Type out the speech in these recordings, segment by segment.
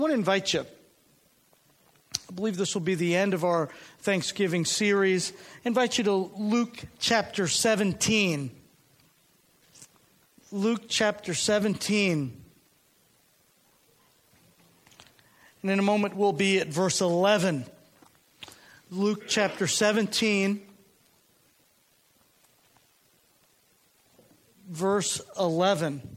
I want to invite you. I believe this will be the end of our Thanksgiving series. I invite you to Luke chapter 17. Luke chapter 17. And in a moment we'll be at verse 11. Luke chapter 17, verse 11.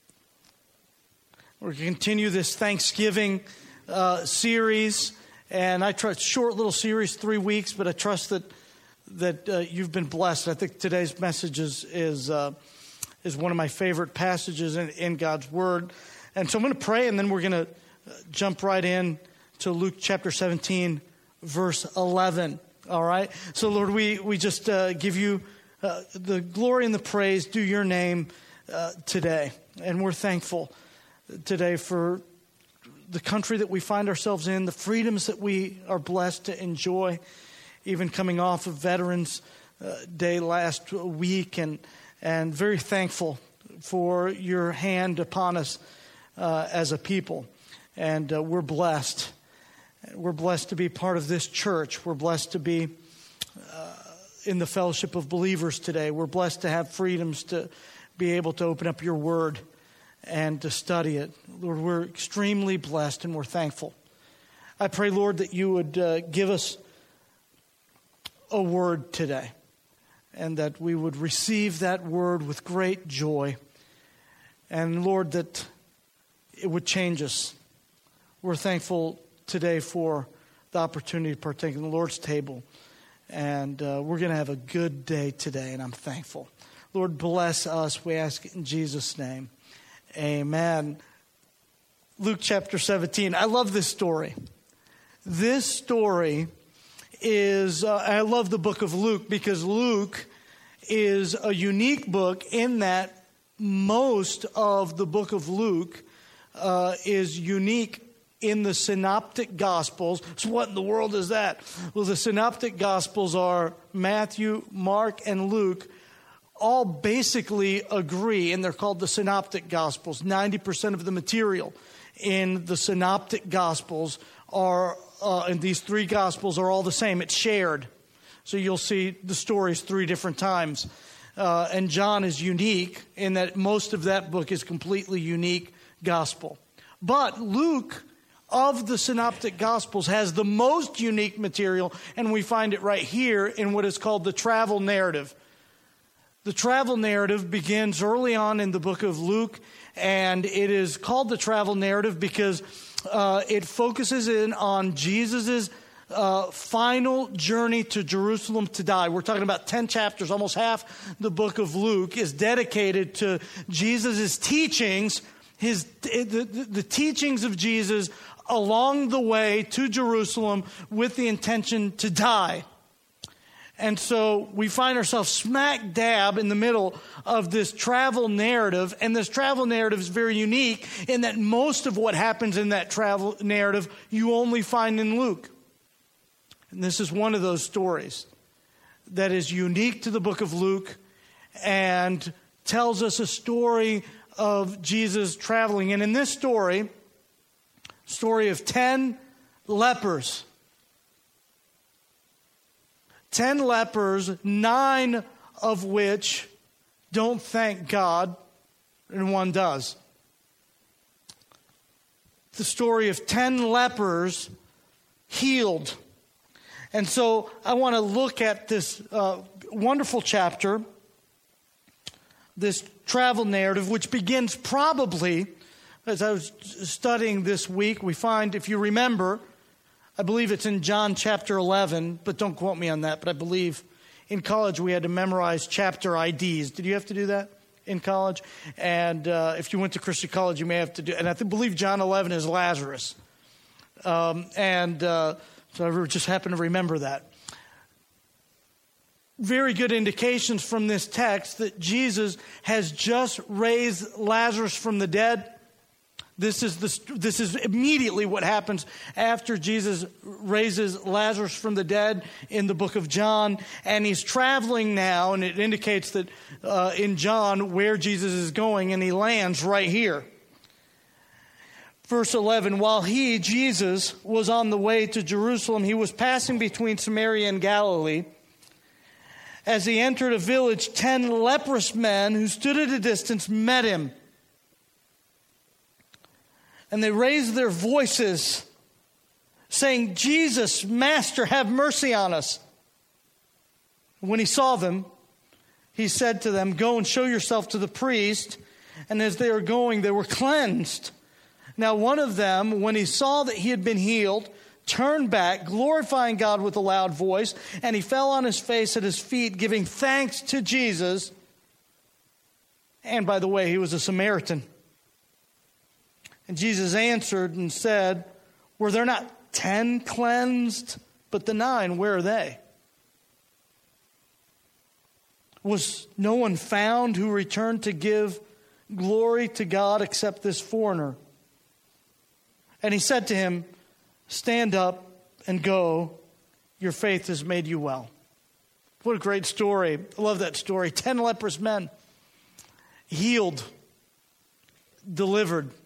We're going to continue this Thanksgiving series, and I trust short little series, 3 weeks, but I trust that you've been blessed. I think today's message is one of my favorite passages in God's Word, and so I'm going to pray, and then we're going to jump right in to Luke chapter 17, verse 11. All right, so Lord, we just give you the glory and the praise due your name today, and we're thankful today for the country that we find ourselves in, the freedoms that we are blessed to enjoy, even coming off of Veterans Day last week, and very thankful for your hand upon us as a people. And we're blessed. We're blessed to be part of this church. We're blessed to be in the fellowship of believers today. We're blessed to have freedoms to be able to open up your word and to study it. Lord, we're extremely blessed and we're thankful. I pray, Lord, that you would give us a word today and that we would receive that word with great joy. And Lord, that it would change us. We're thankful today for the opportunity to partake in the Lord's table. And we're going to have a good day today, and I'm thankful. Lord, bless us, we ask it in Jesus' name. Amen. Luke chapter 17. I love this story. This story is, I love the book of Luke because Luke is a unique book in that most of the book of Luke is unique in the synoptic gospels. So what in the world is that? Well, the synoptic gospels are Matthew, Mark, and Luke. All basically agree, and they're called the synoptic gospels. 90% of the material in the synoptic gospels are, in these three gospels, are all the same. It's shared. So you'll see the stories 3 different times. And John is unique in that most of that book is completely unique gospel. But Luke, of the synoptic gospels, has the most unique material, and we find it right here in what is called the travel narrative. The travel narrative begins early on in the book of Luke, and it is called the travel narrative because it focuses in on Jesus' final journey to Jerusalem to die. We're talking about 10 chapters. Almost half the book of Luke is dedicated to Jesus' teachings, the teachings of Jesus along the way to Jerusalem with the intention to die. And so we find ourselves smack dab in the middle of this travel narrative. And this travel narrative is very unique in that most of what happens in that travel narrative you only find in Luke. And this is one of those stories that is unique to the book of Luke and tells us a story of Jesus traveling. And in this story of 10 lepers. 10 lepers, 9 of which don't thank God, and 1 does. The story of 10 lepers healed. And so I want to look at this wonderful chapter, this travel narrative, which begins probably, as I was studying this week, we find, if you remember, I believe it's in John chapter 11, but don't quote me on that. But I believe in college we had to memorize chapter IDs. Did you have to do that in college? And if you went to Christian college, you may have to do. And I believe John 11 is Lazarus. So I just happen to remember that. Very good indications from this text that Jesus has just raised Lazarus from the dead. This is immediately what happens after Jesus raises Lazarus from the dead in the book of John. And he's traveling now, and it indicates that in John where Jesus is going, and he lands right here. Verse 11, while he, Jesus, was on the way to Jerusalem, he was passing between Samaria and Galilee. As he entered a village, 10 leprous men who stood at a distance met him. And they raised their voices, saying, Jesus, Master, have mercy on us. When he saw them, he said to them, go and show yourself to the priest. And as they were going, they were cleansed. Now one of them, when he saw that he had been healed, turned back, glorifying God with a loud voice, and he fell on his face at his feet, giving thanks to Jesus. And by the way, he was a Samaritan. And Jesus answered and said, were there not 10 cleansed? But the 9, where are they? Was no one found who returned to give glory to God except this foreigner? And he said to him, stand up and go. Your faith has made you well. What a great story. I love that story. 10 leprous men healed, delivered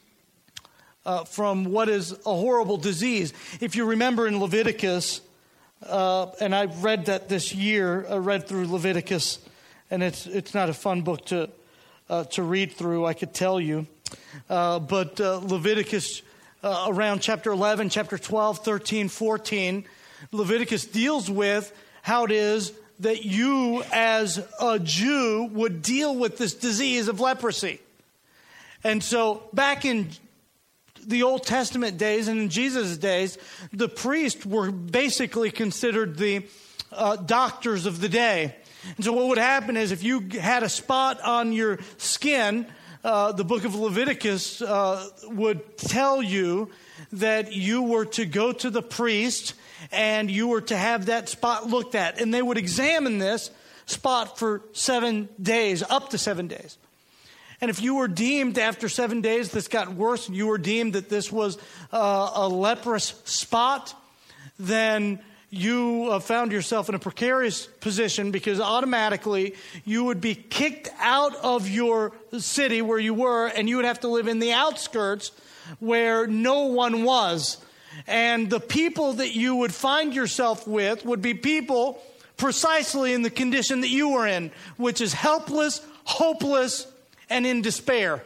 from what is a horrible disease. If you remember in Leviticus, and I read that this year, I read through Leviticus, and it's not a fun book to read through, I could tell you. But Leviticus, around chapter 11, chapter 12, 13, 14, Leviticus deals with how it is that you as a Jew would deal with this disease of leprosy. And so back in the Old Testament days and in Jesus' days, the priests were basically considered the doctors of the day. And so what would happen is if you had a spot on your skin, the book of Leviticus would tell you that you were to go to the priest and you were to have that spot looked at. And they would examine this spot for 7 days, up to 7 days. And if you were deemed after 7 days this got worse, and you were deemed that this was a leprous spot, then you found yourself in a precarious position because automatically you would be kicked out of your city where you were, and you would have to live in the outskirts where no one was. And the people that you would find yourself with would be people precisely in the condition that you were in, which is helpless, hopeless, and in despair.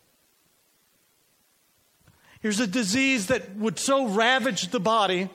Here's a disease that would so ravage the body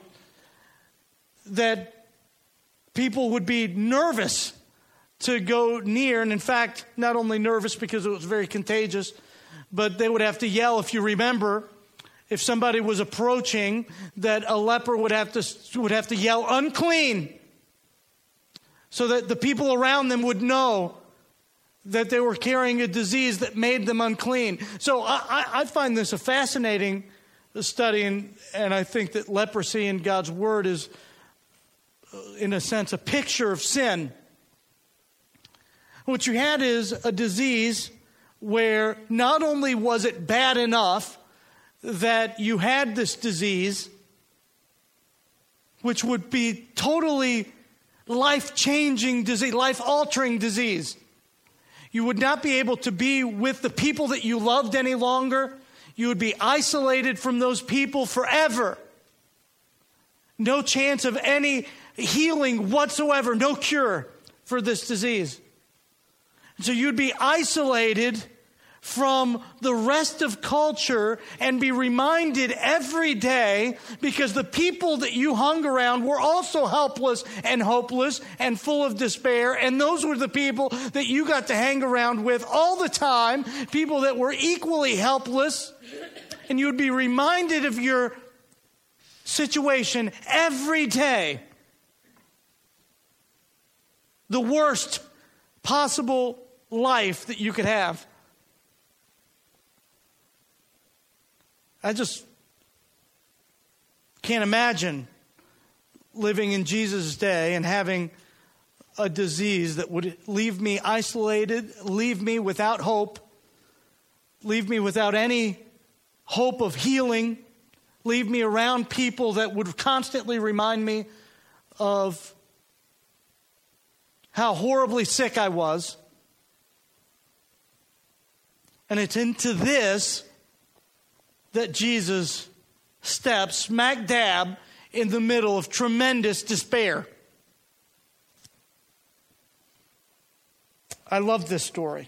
that people would be nervous to go near. And in fact, not only nervous because it was very contagious, but they would have to yell. If you remember, if somebody was approaching, that a leper would have to yell, unclean, so that the people around them would know that they were carrying a disease that made them unclean. So I find this a fascinating study, and I think that leprosy in God's Word is, in a sense, a picture of sin. What you had is a disease where not only was it bad enough that you had this disease, which would be totally life-changing disease, life-altering disease. You would not be able to be with the people that you loved any longer. You would be isolated from those people forever. No chance of any healing whatsoever, no cure for this disease. So you'd be isolated from the rest of culture and be reminded every day, because the people that you hung around were also helpless and hopeless and full of despair, and those were the people that you got to hang around with all the time, people that were equally helpless, and you would be reminded of your situation every day. The worst possible life that you could have. I just can't imagine living in Jesus' day and having a disease that would leave me isolated, leave me without hope, leave me without any hope of healing, leave me around people that would constantly remind me of how horribly sick I was. And it's into this that Jesus steps smack dab in the middle of tremendous despair. I love this story.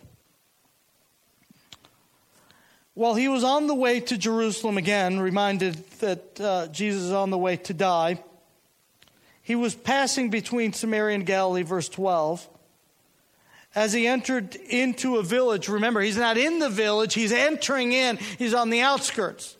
While he was on the way to Jerusalem, again, reminded that Jesus is on the way to die, he was passing between Samaria and Galilee, verse 12. As he entered into a village, remember, he's not in the village, he's entering in, he's on the outskirts.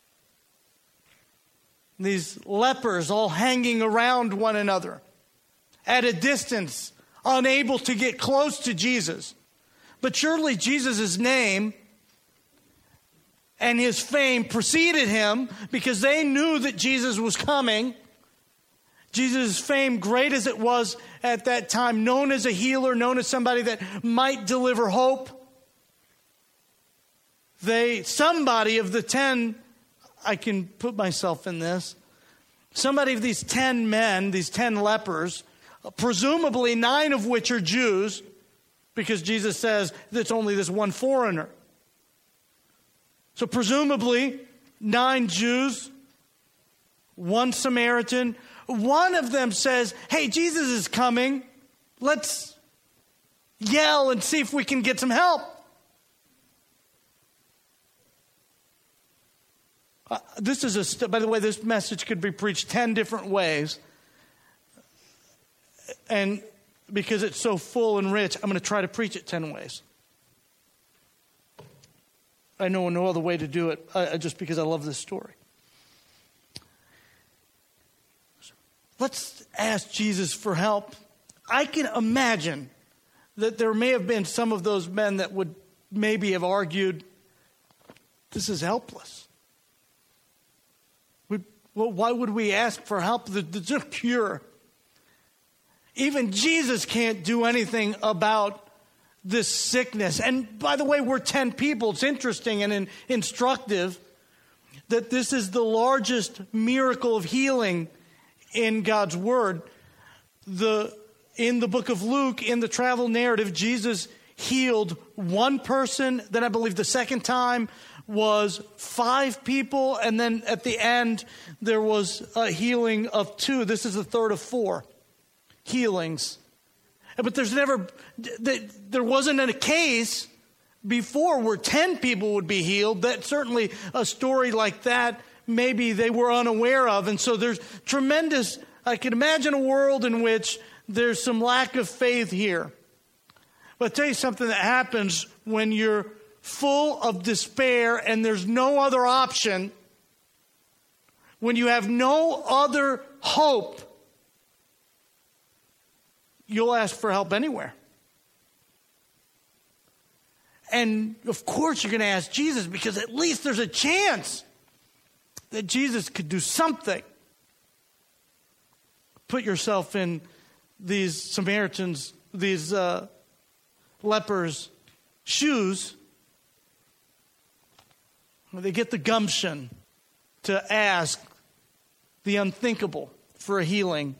These lepers all hanging around one another at a distance, unable to get close to Jesus. But surely Jesus' name and his fame preceded him because they knew that Jesus was coming. Jesus' fame, great as it was at that time, known as a healer, known as somebody that might deliver hope. Somebody of the 10, I can put myself in this, somebody of these 10 men, these 10 lepers, presumably 9 of which are Jews, because Jesus says that's only this one foreigner. So presumably 9 Jews, 1 Samaritan. One of them says, hey, Jesus is coming. Let's yell and see if we can get some help. By the way, this message could be preached 10 different ways. And because it's so full and rich, I'm going to try to preach it 10 ways. I know no other way to do it, just because I love this story. Let's ask Jesus for help. I can imagine that there may have been some of those men that would maybe have argued, this is helpless. Why would we ask for help? There's a cure. Even Jesus can't do anything about this sickness. And by the way, we're 10 people. It's interesting and instructive that this is the largest miracle of healing in God's Word. In the book of Luke, in the travel narrative, Jesus healed 1 person. Then I believe the second time was 5 people. And then at the end, there was a healing of 2. This is the third of 4 healings. But there wasn't a case before where 10 people would be healed. That certainly a story like that, maybe they were unaware of. And so there's tremendous, I can imagine a world in which there's some lack of faith here. But I'll tell you something that happens when you're full of despair and there's no other option, when you have no other hope, you'll ask for help anywhere. And of course you're going to ask Jesus, because at least there's a chance that Jesus could do something. Put yourself in these Samaritans, these lepers' shoes. They get the gumption to ask the unthinkable for a healing.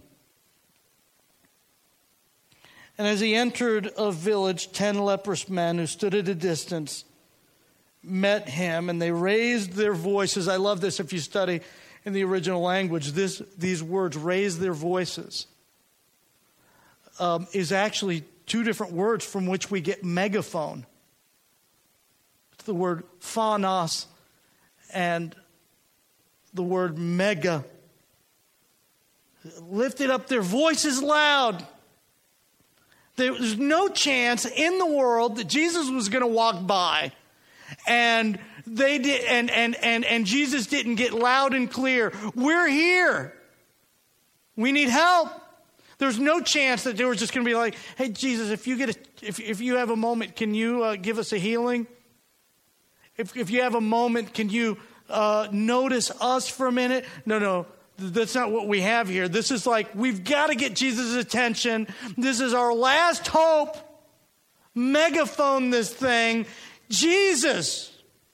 And as he entered a village, 10 leprous men who stood at a distance met him, and they raised their voices. I love this if you study in the original language. These words, raise their voices, is actually 2 different words from which we get megaphone. It's the word phonos and the word mega. Lifted up their voices loud. There's no chance in the world that Jesus was going to walk by, and they did, and Jesus didn't get loud and clear. We're here. We need help. There's no chance that they were just going to be like, "Hey, Jesus, if you have a moment, can you give us a healing? If you have a moment, can you notice us for a minute?" No. That's not what we have here. This is like, we've got to get Jesus' attention. This is our last hope. Megaphone this thing. Jesus.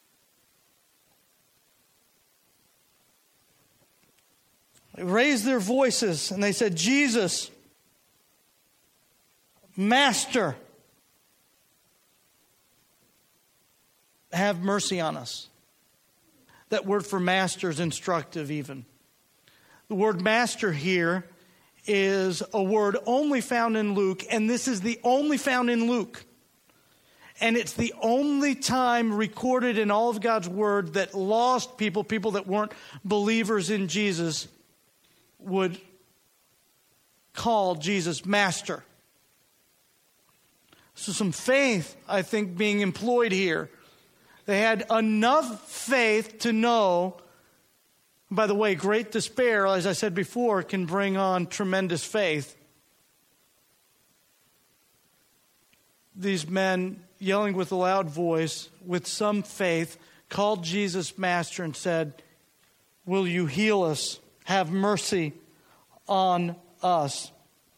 They raised their voices and they said, Jesus, Master, have mercy on us. That word for master is instructive even. The word master here is a word only found in Luke, and this is the only found in Luke. And it's the only time recorded in all of God's word that lost people that weren't believers in Jesus, would call Jesus master. So some faith, I think, being employed here. They had enough faith to know. By the way, great despair, as I said before, can bring on tremendous faith. These men, yelling with a loud voice, with some faith, called Jesus master and said, "Will you heal us? Have mercy on us."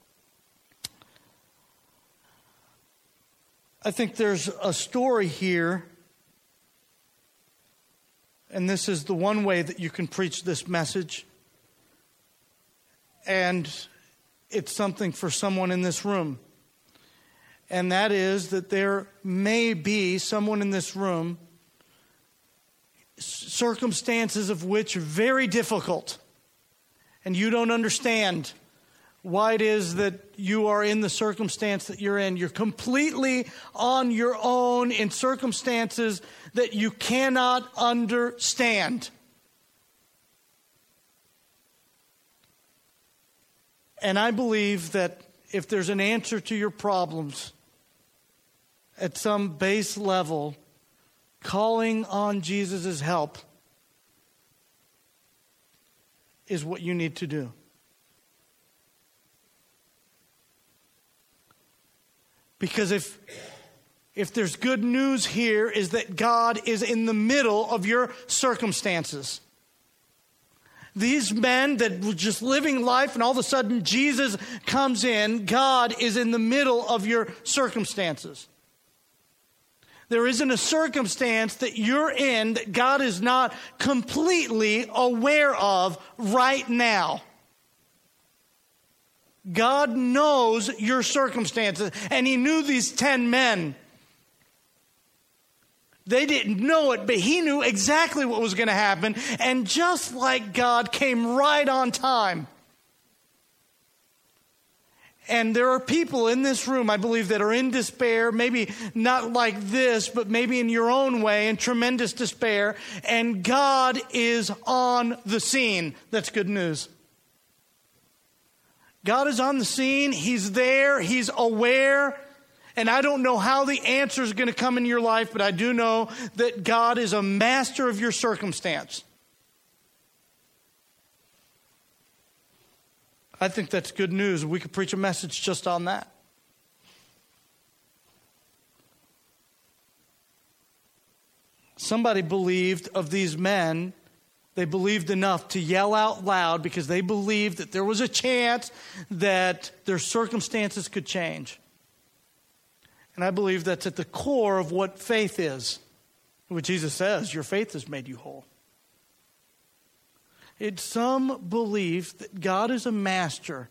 I think there's a story here, and this is the one way that you can preach this message. And it's something for someone in this room. And that is that there may be someone in this room, circumstances of which are very difficult, and you don't understand why it is that you are in the circumstance that you're in. You're completely on your own in circumstances that you cannot understand. And I believe that if there's an answer to your problems at some base level, calling on Jesus' help is what you need to do. Because if there's good news here, is that God is in the middle of your circumstances. These men that were just living life and all of a sudden Jesus comes in, God is in the middle of your circumstances. There isn't a circumstance that you're in that God is not completely aware of right now. God knows your circumstances, and He knew these 10 men. They didn't know it, but He knew exactly what was going to happen, and just like God, came right on time. And there are people in this room, I believe, that are in despair, maybe not like this, but maybe in your own way, in tremendous despair, and God is on the scene. That's good news. God is on the scene. He's there. He's aware. And I don't know how the answer is going to come in your life, but I do know that God is a master of your circumstance. I think that's good news. We could preach a message just on that. Somebody believed of these men. They believed enough to yell out loud because they believed that there was a chance that their circumstances could change. And I believe that's at the core of what faith is. What Jesus says, your faith has made you whole. It's some belief that God is a master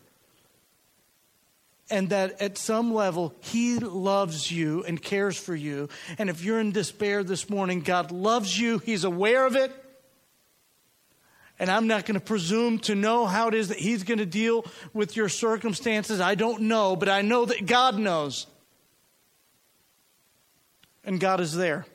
and that at some level He loves you and cares for you. And if you're in despair this morning, God loves you. He's aware of it. And I'm not going to presume to know how it is that He's going to deal with your circumstances. I don't know, but I know that God knows. And God is there.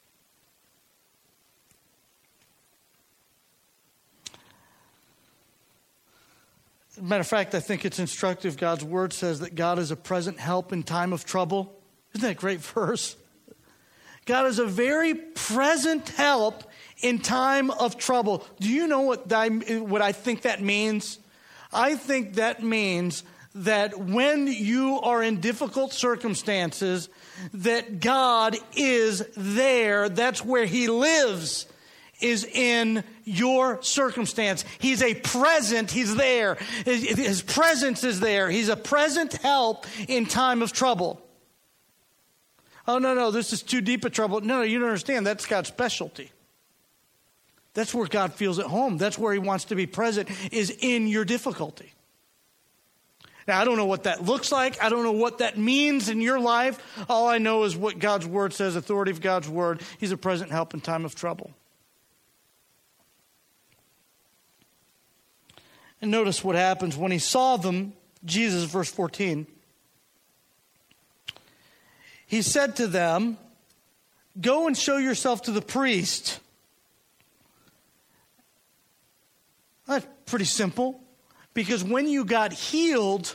As a matter of fact, I think it's instructive. God's word says that God is a present help in time of trouble. Isn't that a great verse? God is a very present help in time of trouble. Do you know what I think that means? I think that means that when you are in difficult circumstances, that God is there. That's where He lives, is in your circumstance. He's a present. He's there. His presence is there. He's a present help in time of trouble. Oh, no, this is too deep a trouble. No, you don't understand. That's God's specialty. That's where God feels at home. That's where He wants to be present, is in your difficulty. Now, I don't know what that looks like. I don't know what that means in your life. All I know is what God's word says, authority of God's word. He's a present help in time of trouble. And notice what happens when he saw them, Jesus, verse 14. He said to them, "Go and show yourself to the priest." That's pretty simple, because when you got healed,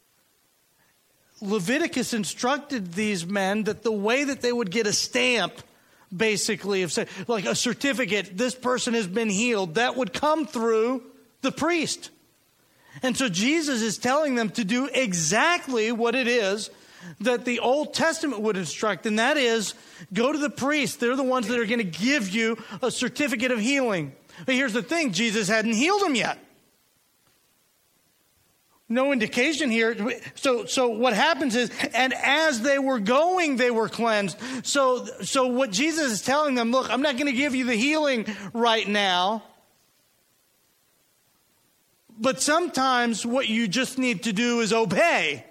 Leviticus instructed these men that the way that they would get a stamp, basically, of like a certificate, this person has been healed, that would come through the priest. And so Jesus is telling them to do exactly what it is that the Old Testament would instruct, and that is, go to the priest. They're the ones that are going to give you a certificate of healing. But here's the thing, Jesus hadn't healed them yet. No indication here. So what happens is, and as they were going, they were cleansed. So what Jesus is telling them, look, I'm not going to give you the healing right now. But sometimes what you just need to do is obey.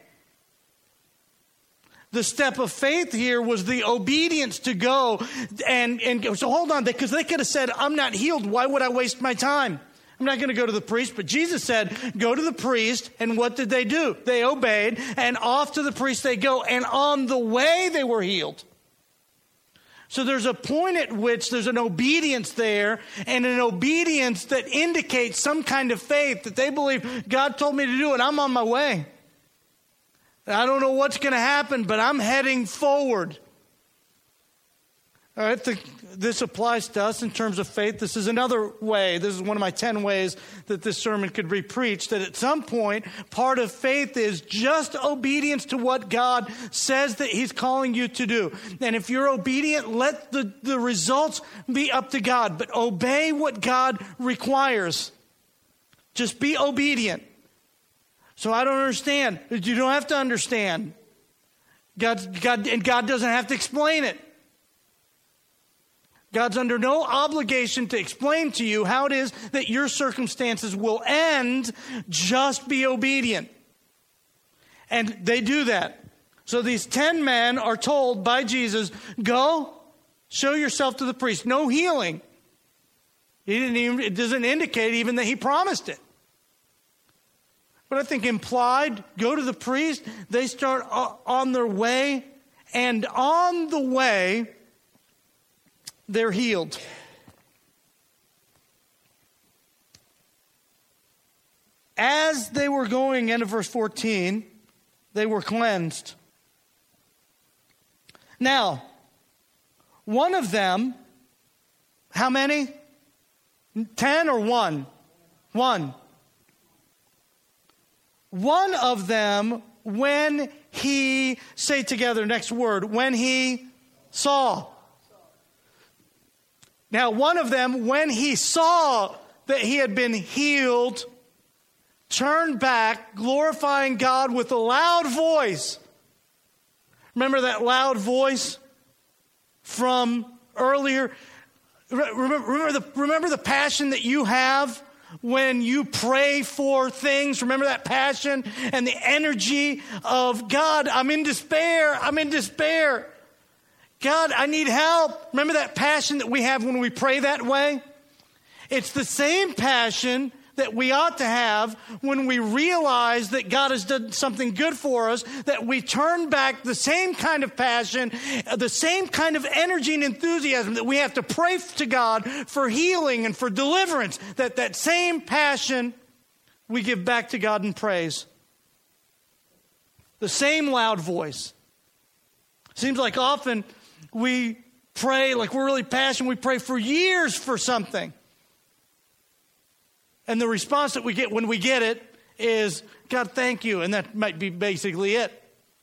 The step of faith here was the obedience to go and go. So hold on, because they could have said, I'm not healed. Why would I waste my time? I'm not going to go to the priest. But Jesus said, go to the priest. And what did they do? They obeyed, and off to the priest they go. And on the way they were healed. So there's a point at which there's an obedience there, and an obedience that indicates some kind of faith that they believe God told me to do it. I'm on my way. I don't know what's going to happen, but I'm heading forward. All right, this applies to us in terms of faith. This is another way. This is one of my 10 ways that this sermon could be preached, that at some point, part of faith is just obedience to what God says that he's calling you to do. And if you're obedient, let the results be up to God. But obey what God requires. Just be obedient. So I don't understand. You don't have to understand. God doesn't have to explain it. God's under no obligation to explain to you how it is that your circumstances will end. Just be obedient. And they do that. So these 10 men are told by Jesus, go, show yourself to the priest. No healing. It doesn't indicate even that he promised it. But I think implied, go to the priest. They start on their way. And on the way, they're healed. As they were going, end of verse 14, they were cleansed. Now, one of them, how many? 10 or 1? 1. One of them, when he, say together, next word, when he saw. Now, one of them, when he saw that he had been healed, turned back, glorifying God with a loud voice. Remember that loud voice from earlier? Remember the passion that you have when you pray for things? Remember that passion and the energy of God, I'm in despair. I'm in despair. God, I need help. Remember that passion that we have when we pray that way? It's the same passion that we ought to have when we realize that God has done something good for us, that we turn back the same kind of passion, the same kind of energy and enthusiasm that we have to pray to God for healing and for deliverance, that same passion we give back to God in praise. The same loud voice. Seems like often we pray, like we're really passionate, we pray for years for something. And the response that we get when we get it is, God, thank you. And that might be basically it.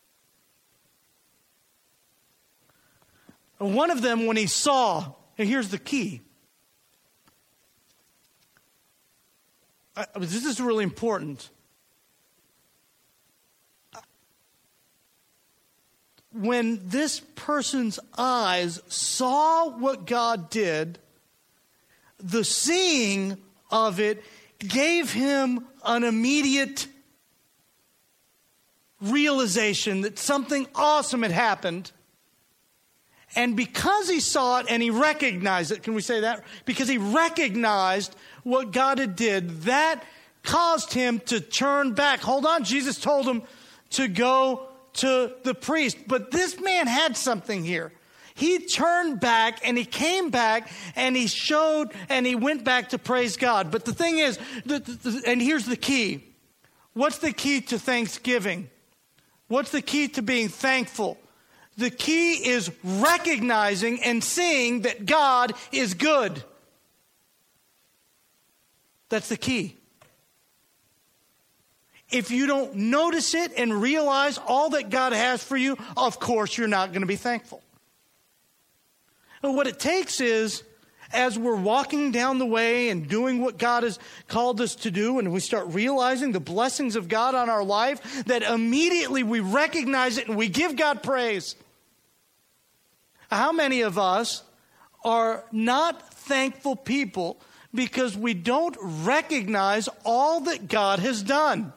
And one of them, when he saw, and here's the key. This is really important. When this person's eyes saw what God did, the seeing of it gave him an immediate realization that something awesome had happened. And because he saw it and he recognized it, can we say that? Because he recognized what God had did, that caused him to turn back. Hold on, Jesus told him to go to the priest. But this man had something here. He turned back and he came back and he showed and he went back to praise God. But the thing is, and here's the key. What's the key to thanksgiving? What's the key to being thankful? The key is recognizing and seeing that God is good. That's the key. If you don't notice it and realize all that God has for you, of course you're not going to be thankful. And what it takes is, as we're walking down the way and doing what God has called us to do, and we start realizing the blessings of God on our life, that immediately we recognize it and we give God praise. How many of us are not thankful people because we don't recognize all that God has done?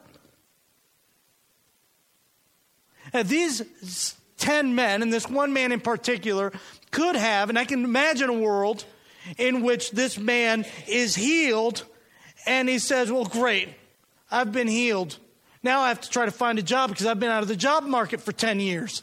And these 10 men, and this one man in particular, could have, and I can imagine a world in which this man is healed, and he says, well, great, I've been healed. Now I have to try to find a job because I've been out of the job market for 10 years.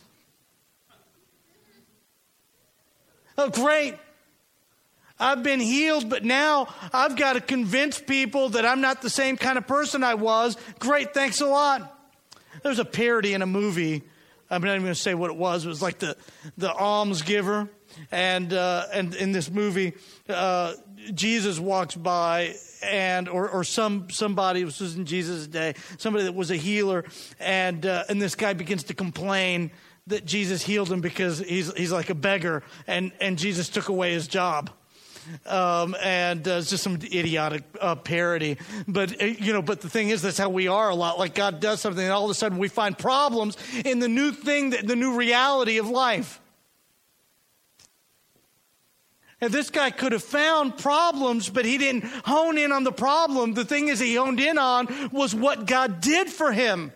Oh, great. I've been healed, but now I've got to convince people that I'm not the same kind of person I was. Great, thanks a lot. There's a parody in a movie. I'm not even going to say what it was. It was like the alms giver. And in this movie, Jesus walks by, or somebody, this was in Jesus' day, somebody that was a healer, and this guy begins to complain that Jesus healed him because he's like a beggar, and Jesus took away his job. It's just some idiotic parody. But the thing is, that's how we are a lot. Like God does something, and all of a sudden we find problems in the new thing, the new reality of life. And this guy could have found problems, but he didn't hone in on the problem. The thing is he honed in on was what God did for him.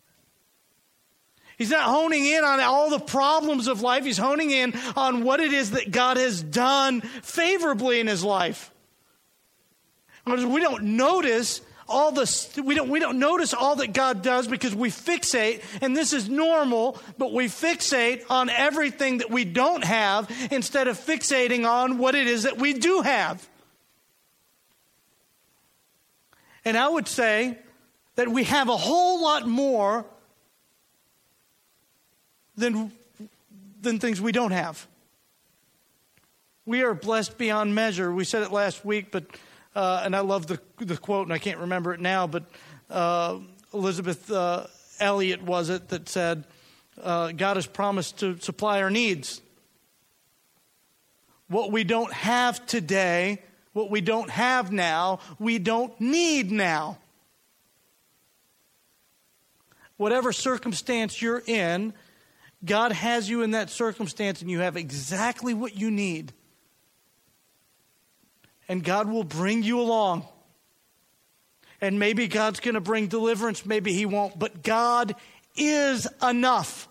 He's not honing in on all the problems of life. He's honing in on what it is that God has done favorably in his life. We don't notice we don't notice all that God does because we fixate, and this is normal, but we fixate on everything that we don't have instead of fixating on what it is that we do have. And I would say that we have a whole lot more than things we don't have. We are blessed beyond measure. We said it last week, but and I love the quote, and I can't remember it now, but Elizabeth Elliot was it that said, God has promised to supply our needs. What we don't have today, what we don't have now, we don't need now. Whatever circumstance you're in, God has you in that circumstance, and you have exactly what you need. And God will bring you along. And maybe God's going to bring deliverance, maybe he won't. But God is enough.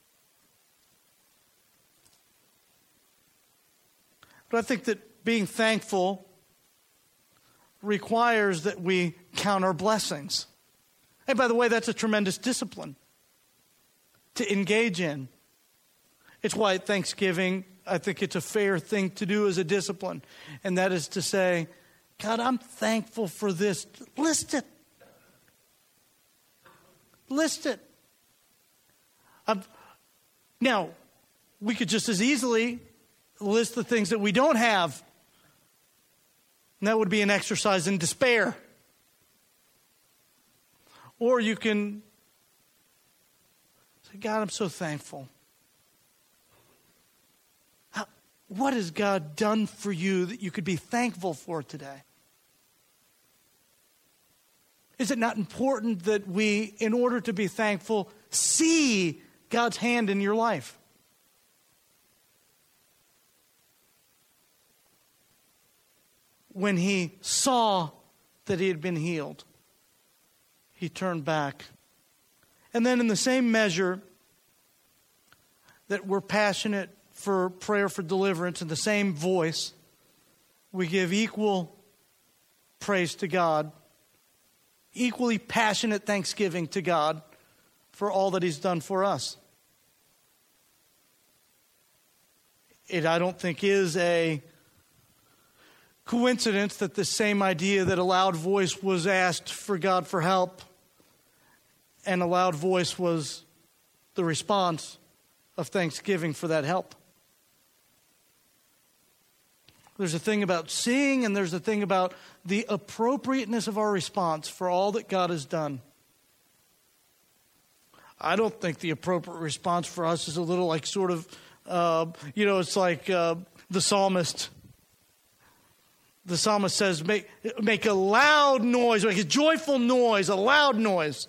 But I think that being thankful requires that we count our blessings. And by the way, that's a tremendous discipline to engage in. It's why at Thanksgiving, I think it's a fair thing to do as a discipline. And that is to say, God, I'm thankful for this. List it. List it. Now, we could just as easily list the things that we don't have. And that would be an exercise in despair. Or you can say, God, I'm so thankful. What has God done for you that you could be thankful for today? Is it not important that we, in order to be thankful, see God's hand in your life? When he saw that he had been healed, he turned back. And then in the same measure that we're passionate for prayer for deliverance, in the same voice, we give equal praise to God equally passionate thanksgiving to God for all that he's done for us. It, I don't think, is a coincidence that the same idea that a loud voice was asked for God for help, and a loud voice was the response of thanksgiving for that help. There's a thing about seeing, and there's a thing about the appropriateness of our response for all that God has done. I don't think the appropriate response for us is a little like sort of, it's like the psalmist. The psalmist says, make a loud noise, make a joyful noise, a loud noise.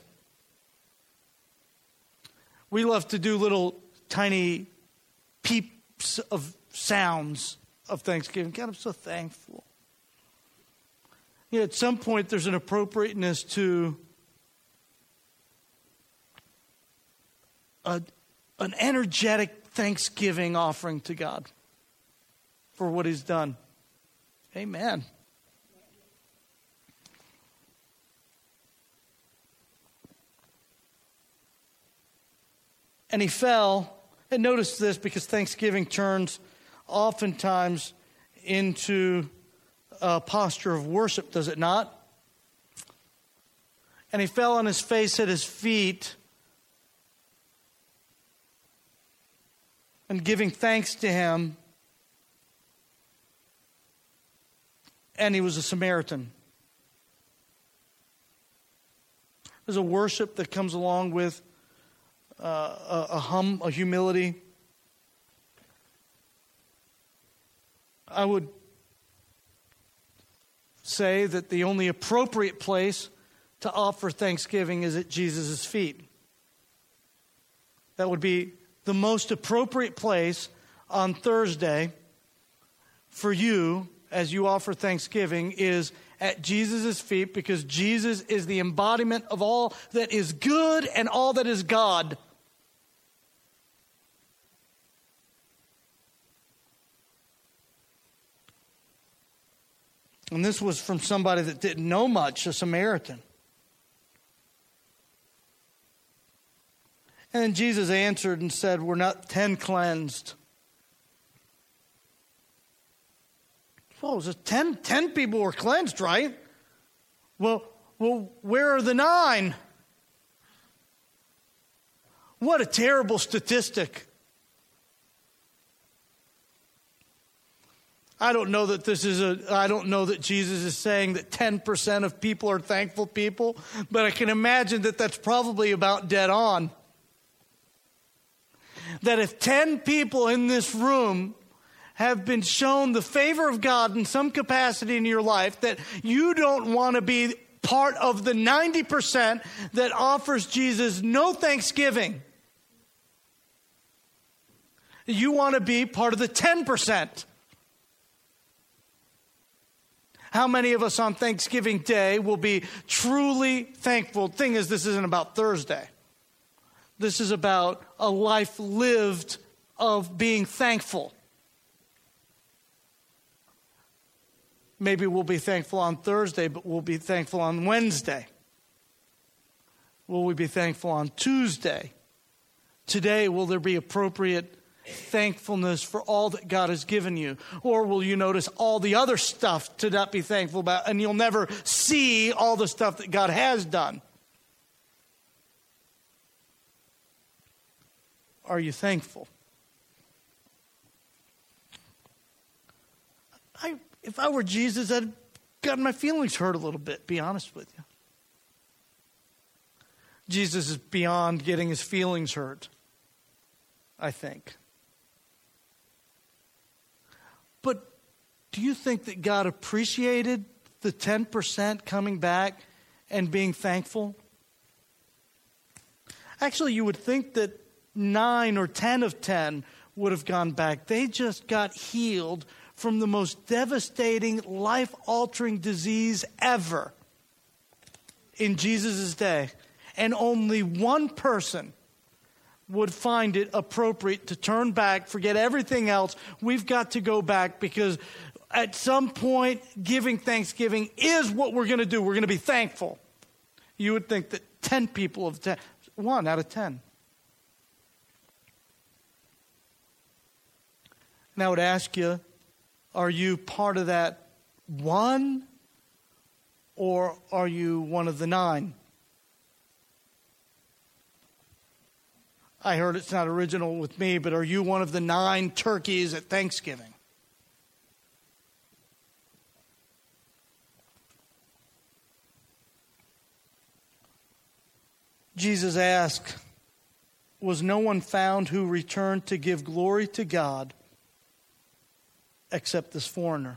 We love to do little tiny peeps of sounds of thanksgiving. God, I'm so thankful. At some point, there's an appropriateness to an energetic thanksgiving offering to God for what he's done. Amen. And he fell, and notice this, because thanksgiving turns oftentimes into a posture of worship, does it not? And he fell on his face at his feet, and giving thanks to him. And he was a Samaritan. There's a worship that comes along with a humility. I would say that the only appropriate place to offer thanksgiving is at Jesus' feet. That would be the most appropriate place on Thursday for you as you offer thanksgiving is at Jesus' feet, because Jesus is the embodiment of all that is good and all that is God. And this was from somebody that didn't know much, a Samaritan. And then Jesus answered and said, "We're not 10 cleansed." Well, it was 10 people were cleansed, right? Well, where are the 9? What a terrible statistic. I don't know that Jesus is saying that 10% of people are thankful people, but I can imagine that that's probably about dead on. That if 10 people in this room have been shown the favor of God in some capacity in your life, that you don't want to be part of the 90% that offers Jesus no thanksgiving. You want to be part of the 10%. How many of us on Thanksgiving Day will be truly thankful? The thing is, this isn't about Thursday. This is about a life lived of being thankful. Maybe we'll be thankful on Thursday, but we'll be thankful on Wednesday. Will we be thankful on Tuesday? Today, will there be appropriate thankfulness for all that God has given you? Or will you notice all the other stuff to not be thankful about, and you'll never see all the stuff that God has done? Are you thankful? If I were Jesus, I'd gotten my feelings hurt a little bit, be honest with you. Jesus is beyond getting his feelings hurt, I think. But do you think that God appreciated the 10% coming back and being thankful? Actually, you would think that 9 or 10 of 10 would have gone back. They just got healed from the most devastating, life-altering disease ever in Jesus' day. And only one person would find it appropriate to turn back, forget everything else. We've got to go back, because at some point, giving thanksgiving is what we're going to do. We're going to be thankful. You would think that 10 people of 10, 1 out of 10. And I would ask you, are you part of that 1, or are you one of the 9? I heard it's not original with me, but are you one of the 9 turkeys at Thanksgiving? Jesus asked, was no one found who returned to give glory to God except this foreigner?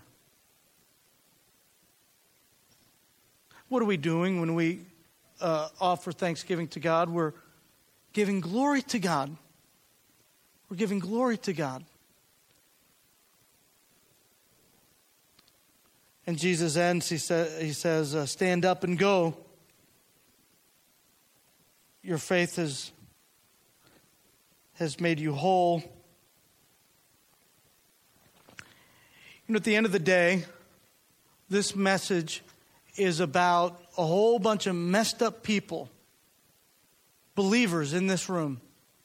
What are we doing when we offer thanksgiving to God? We're giving glory to God. We're giving glory to God. And Jesus ends, he says, stand up and go. Your faith has made you whole. You know, at the end of the day, this message is about a whole bunch of messed up people, believers in this room,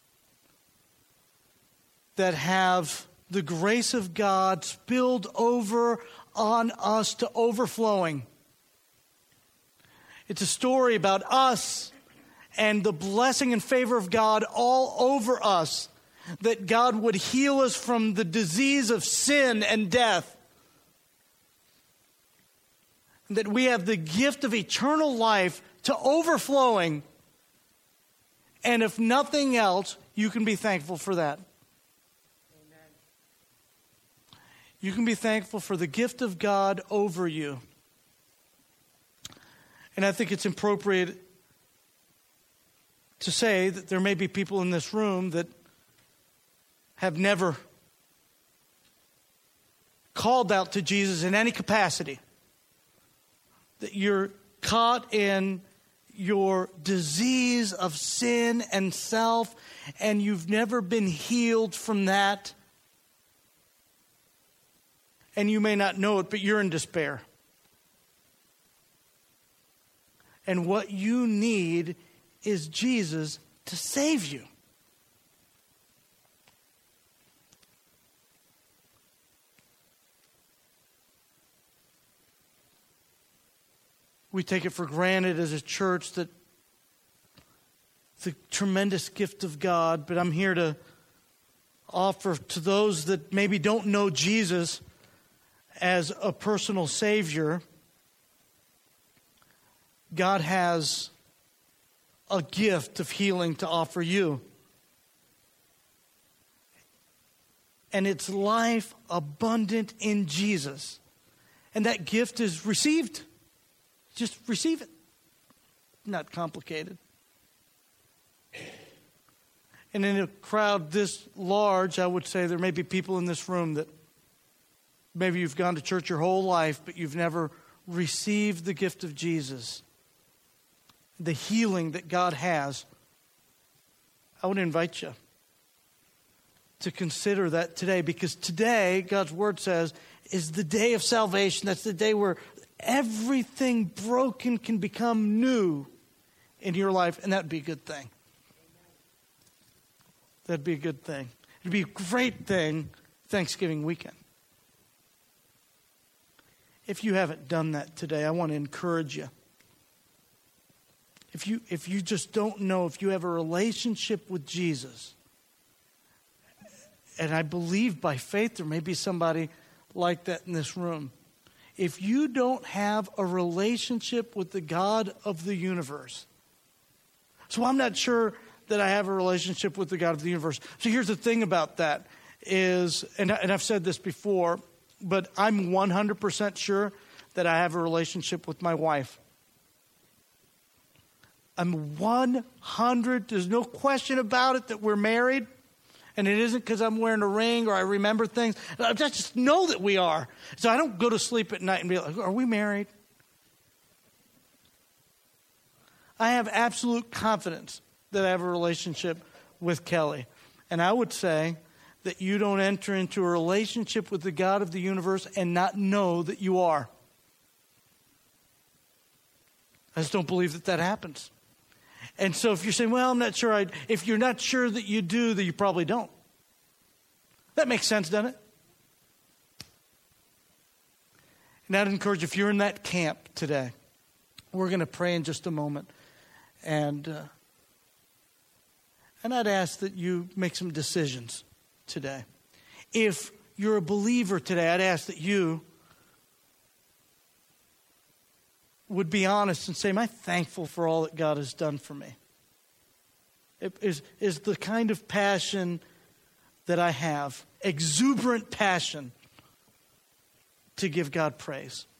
that have the grace of God spilled over on us to overflowing. It's a story about us and the blessing and favor of God all over us, that God would heal us from the disease of sin and death, that we have the gift of eternal life to overflowing, and if nothing else, you can be thankful for that. Amen. You can be thankful for the gift of God over you. And I think it's appropriate to say that there may be people in this room that have never called out to Jesus in any capacity. That you're caught in your disease of sin and self, and you've never been healed from that. And you may not know it, but you're in despair. And what you need is Jesus to save you. We take it for granted as a church that the tremendous gift of God, but I'm here to offer to those that maybe don't know Jesus as a personal Savior, God has a gift of healing to offer you. And it's life abundant in Jesus. And that gift is received. Just receive it. Not complicated. And in a crowd this large, I would say there may be people in this room that maybe you've gone to church your whole life, but you've never received the gift of Jesus. The healing that God has. I would invite you to consider that today, because today, God's Word says, is the day of salvation. That's the day where everything broken can become new in your life, and that would be a good thing. That'd be a good thing. It'd be a great thing Thanksgiving weekend. If you haven't done that today, I want to encourage you. If you just don't know, if you have a relationship with Jesus, and I believe by faith there may be somebody like that in this room. If you don't have a relationship with the God of the universe, so I'm not sure that I have a relationship with the God of the universe. So here's the thing about that is, and I've said this before, but I'm 100% sure that I have a relationship with my wife. I'm 100, there's no question about it that we're married. And it isn't because I'm wearing a ring or I remember things. I just know that we are. So I don't go to sleep at night and be like, are we married? I have absolute confidence that I have a relationship with Kelly. And I would say that you don't enter into a relationship with the God of the universe and not know that you are. I just don't believe that that happens. And so if you're saying, well, I'm not sure, if you're not sure that you do, then you probably don't. That makes sense, doesn't it? And I'd encourage you, if you're in that camp today, we're going to pray in just a moment. And I'd ask that you make some decisions today. If you're a believer today, I'd ask that you would be honest and say, am I thankful for all that God has done for me? Is the kind of passion that I have, exuberant passion, to give God praise?